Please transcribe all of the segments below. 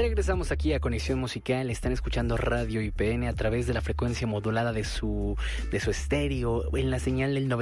Regresamos aquí a Conexión Musical. Están escuchando Radio IPN a través de la frecuencia modulada de su estéreo en la señal del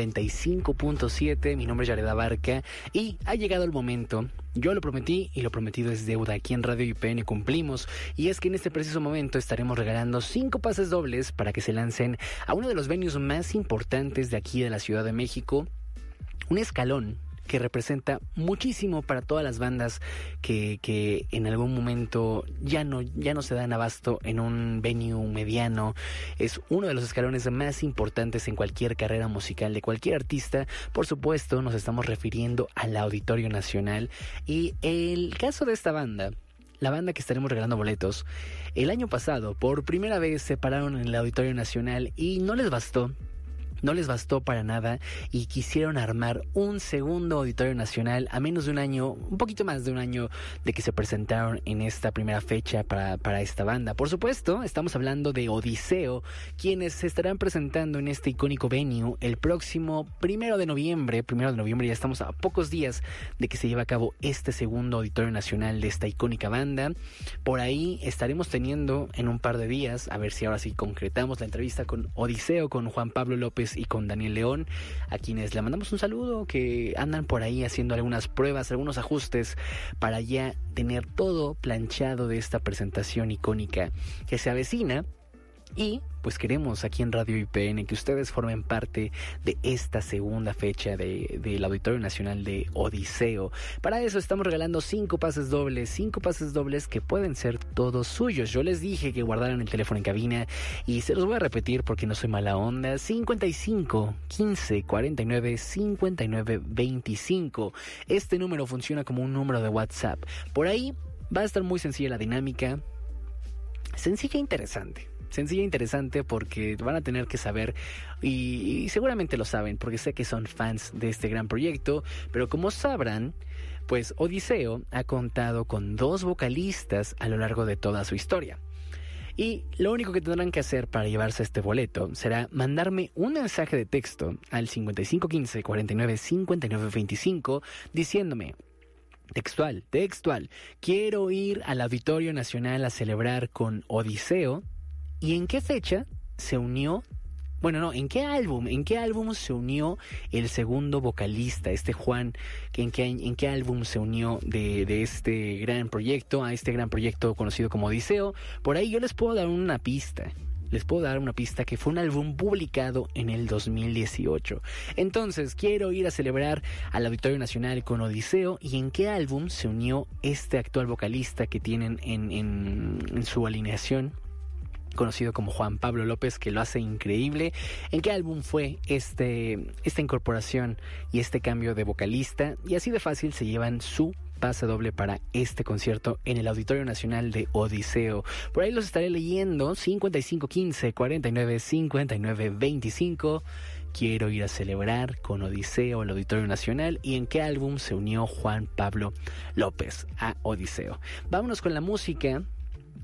95.7. Mi nombre es Yared Abarca y ha llegado el momento. Yo lo prometí y lo prometido es deuda. Aquí en Radio IPN cumplimos, y es que en este preciso momento estaremos regalando 5 pases dobles para que se lancen a uno de los venues más importantes de aquí de la Ciudad de México. Un escalón que representa muchísimo para todas las bandas que en algún momento ya no se dan abasto en un venue mediano. Es uno de los escalones más importantes en cualquier carrera musical de cualquier artista. Por supuesto, nos estamos refiriendo al Auditorio Nacional. Y el caso de esta banda, la banda que estaremos regalando boletos, el año pasado por primera vez se pararon en el Auditorio Nacional y no les bastó para nada, y quisieron armar un segundo Auditorio Nacional a menos de un año, un poquito más de un año de que se presentaron en esta primera fecha para esta banda. Por supuesto, estamos hablando de Odiseo, quienes se estarán presentando en este icónico venue el próximo 1 de noviembre. Ya estamos a pocos días de que se lleve a cabo este segundo Auditorio Nacional de esta icónica banda. Por ahí estaremos teniendo en un par de días, a ver si ahora sí concretamos la entrevista con Odiseo, con Juan Pablo López y con Daniel León, a quienes le mandamos un saludo, que andan por ahí haciendo algunas pruebas, algunos ajustes para ya tener todo planchado de esta presentación icónica que se avecina. Y pues queremos aquí en Radio IPN que ustedes formen parte de esta segunda fecha del Auditorio Nacional de Odiseo. Para eso estamos regalando 5 pases dobles que pueden ser todos suyos. Yo les dije que guardaran el teléfono en cabina y se los voy a repetir porque no soy mala onda. 55 15 49 59 25. Este número funciona como un número de WhatsApp. Por ahí va a estar muy sencilla la dinámica. Sencilla e interesante porque van a tener que saber, y seguramente lo saben porque sé que son fans de este gran proyecto, pero como sabrán, pues Odiseo ha contado con 2 vocalistas a lo largo de toda su historia. Y lo único que tendrán que hacer para llevarse este boleto será mandarme un mensaje de texto al 5515 49 59 25 diciéndome: Textual, quiero ir al Auditorio Nacional a celebrar con Odiseo. ¿Y en qué fecha se unió? ¿En qué álbum se unió el segundo vocalista, este Juan? ¿En qué álbum se unió de este gran proyecto, a este gran proyecto conocido como Odiseo? Por ahí yo les puedo dar una pista. Que fue un álbum publicado en el 2018. Entonces, quiero ir a celebrar al Auditorio Nacional con Odiseo. ¿Y en qué álbum se unió este actual vocalista que tienen en su alineación, conocido como Juan Pablo López, que lo hace increíble? ¿En qué álbum fue esta incorporación y este cambio de vocalista? Y así de fácil se llevan su pase doble para este concierto en el Auditorio Nacional de Odiseo. Por ahí los estaré leyendo. 5515 49 59 25. Quiero ir a celebrar con Odiseo al Auditorio Nacional. ¿Y en qué álbum se unió Juan Pablo López a Odiseo? Vámonos con la música.